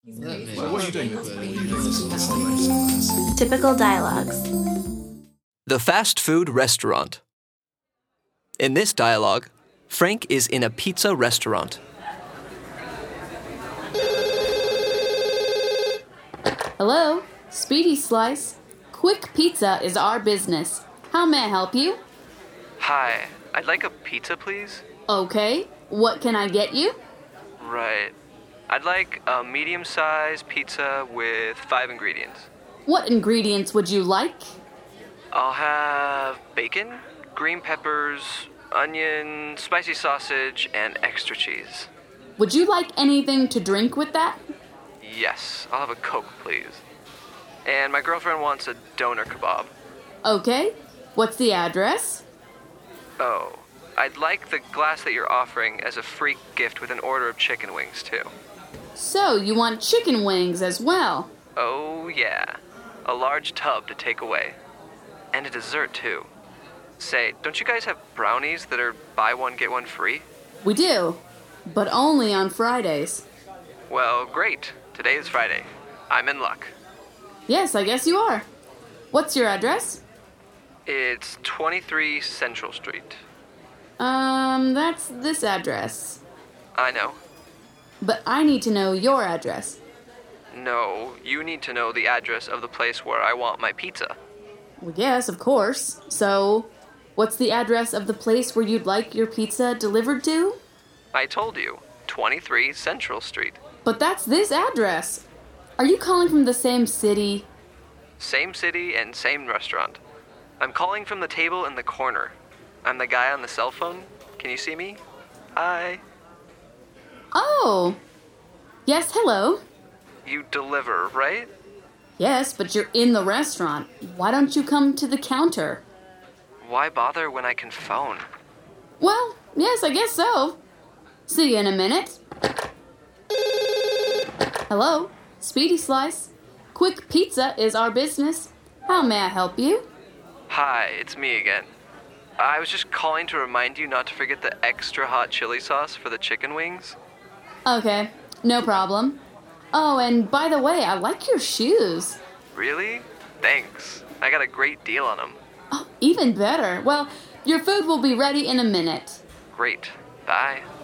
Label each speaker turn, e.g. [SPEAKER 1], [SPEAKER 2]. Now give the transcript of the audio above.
[SPEAKER 1] What are you doing?
[SPEAKER 2] Typical dialogues.
[SPEAKER 3] The fast food restaurant. In this dialogue, Frank is in a pizza restaurant.
[SPEAKER 4] Hello, Speedy Slice. Quick Pizza is our business. How may I help you?
[SPEAKER 3] Hi, I'd like a pizza, please.
[SPEAKER 4] Okay, what can I get you?
[SPEAKER 3] Right. I'd like a medium-sized pizza with 5 ingredients.
[SPEAKER 4] What ingredients would you like?
[SPEAKER 3] I'll have bacon, green peppers, onion, spicy sausage, and extra cheese.
[SPEAKER 4] Would you like anything to drink with that?
[SPEAKER 3] Yes, I'll have a Coke, please. And my girlfriend wants a doner kebab.
[SPEAKER 4] Okay, what's the address?
[SPEAKER 3] Oh, I'd like the glass that you're offering as a free gift with an order of chicken wings, too.
[SPEAKER 4] So, you want chicken wings as well?
[SPEAKER 3] Oh, yeah. A large tub to take away. And a dessert, too. Say, don't you guys have brownies that are buy one, get one free?
[SPEAKER 4] We do, but only on Fridays.
[SPEAKER 3] Well, great. Today is Friday. I'm in luck.
[SPEAKER 4] Yes, I guess you are. What's your address?
[SPEAKER 3] It's 23 Central Street.
[SPEAKER 4] That's this address.
[SPEAKER 3] I know.
[SPEAKER 4] But I need to know your address.
[SPEAKER 3] No, you need to know the address of the place where I want my pizza.
[SPEAKER 4] Well, yes, of course. So, what's the address of the place where you'd like your pizza delivered to?
[SPEAKER 3] I told you, 23 Central Street.
[SPEAKER 4] But that's this address. Are you calling from the same city?
[SPEAKER 3] Same city and same restaurant. I'm calling from the table in the corner. I'm the guy on the cell phone. Can you see me? Hi.
[SPEAKER 4] Oh. Yes, hello.
[SPEAKER 3] You deliver, right?
[SPEAKER 4] Yes, but you're in the restaurant. Why don't you come to the counter?
[SPEAKER 3] Why bother when I can phone?
[SPEAKER 4] Well, yes, I guess so. See you in a minute. Hello, Speedy Slice. Quick Pizza is our business. How may I help you?
[SPEAKER 3] Hi, it's me again. I was just calling to remind you not to forget the extra hot chili sauce for the chicken wings.
[SPEAKER 4] Okay, no problem. Oh, and by the way, I like your shoes.
[SPEAKER 3] Really? Thanks. I got a great deal on them.
[SPEAKER 4] Oh, even better. Well, your food will be ready in a minute.
[SPEAKER 3] Great. Bye.